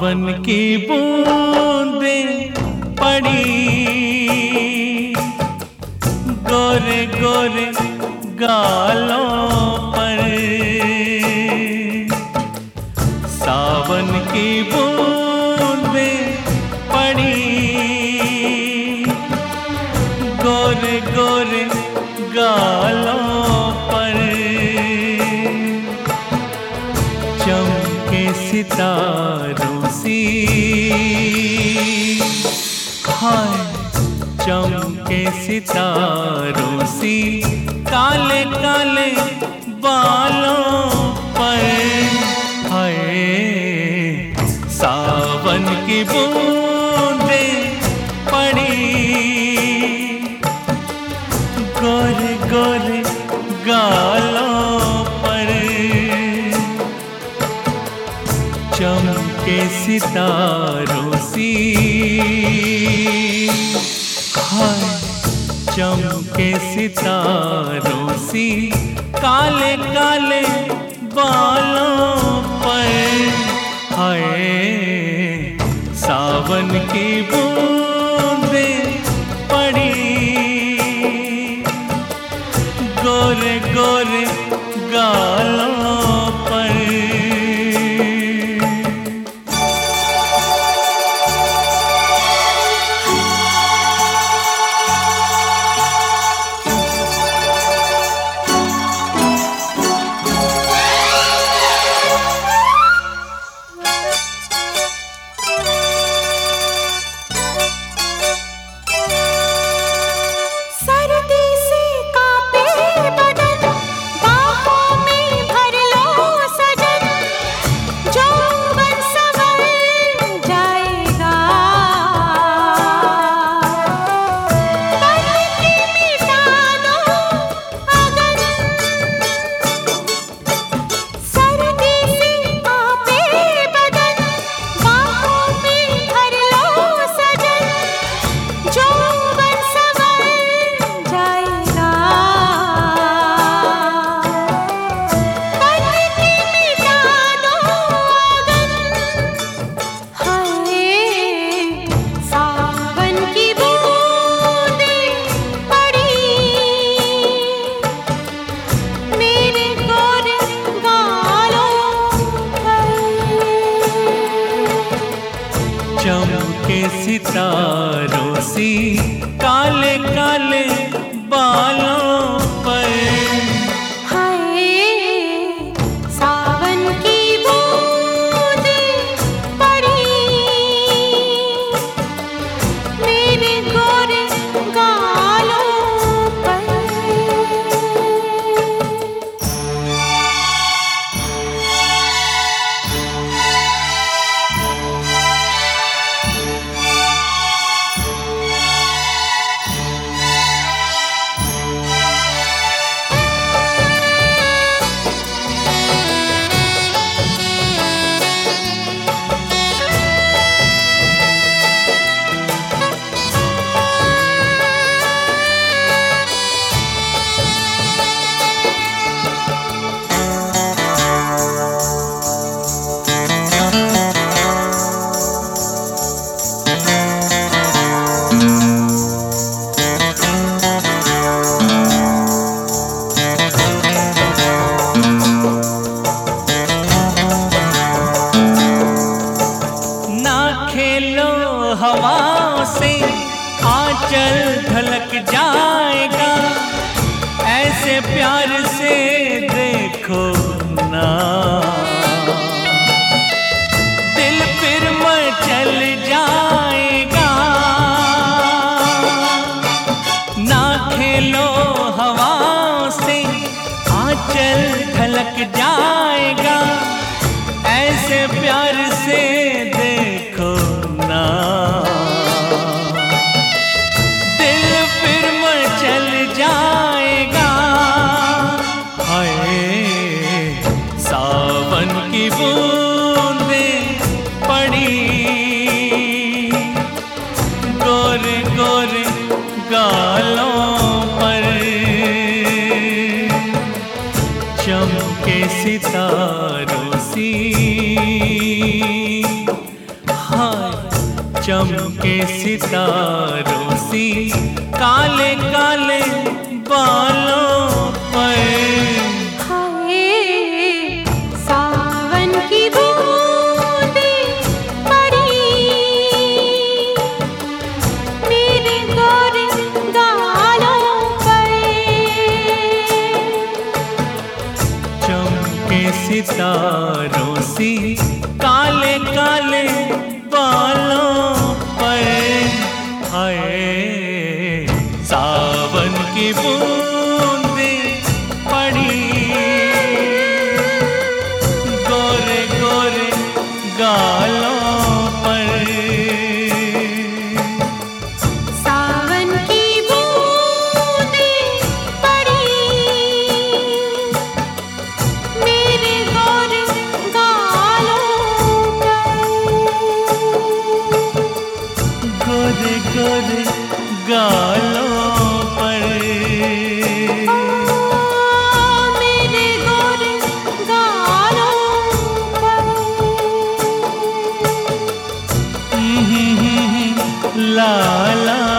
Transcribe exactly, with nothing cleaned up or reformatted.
सावन की बूंदें पड़ी गोरे गोरे गालों पर। सावन की बूंदें पड़ी गोरे गोरे गालों पर। चमके सितारों सी हाय चमके सितारों सी काले काले बालों पर। हाय सावन की बूंदें पड़ी गोरे गोरे गालों पर। चमके सितारों सी हाय चमके सितारों सी काले काले बालों पर। हाय सावन की बूंदें पड़ी गोरे गोरे गालों पर। चमके सितारों सी काले काले बालों पर। हाय सावन की बूंदें पड़ी मेरे गोरे गालों पर। हवा से आंचल ढलक जाएगा ऐसे प्यार से देखो ना। दिल फिर मचल जाएगा ना खेलो हवा से आंचल ढलक जाएगा ऐसे प्यार से देखो ना। दिल फिर मचल जाएगा। हाय सावन की बूंदें पड़ी गोरे गोरे गालों पर। चमके सितारों सी चमके सितारों सी काले काले बालों पर। हाय सावन की बूंदें पड़ी मेरे गोरे गालों पर। चमके सितारों सी काले काले बालों पर। हाय सावन की बूंदें पड़ी गोरे गोरे गालों पर। सावन की बूंदें पड़ी मेरे गोरे गालों पर। गोरे गोरे गालों पर। मेरे गोरे गालों पर। ला ला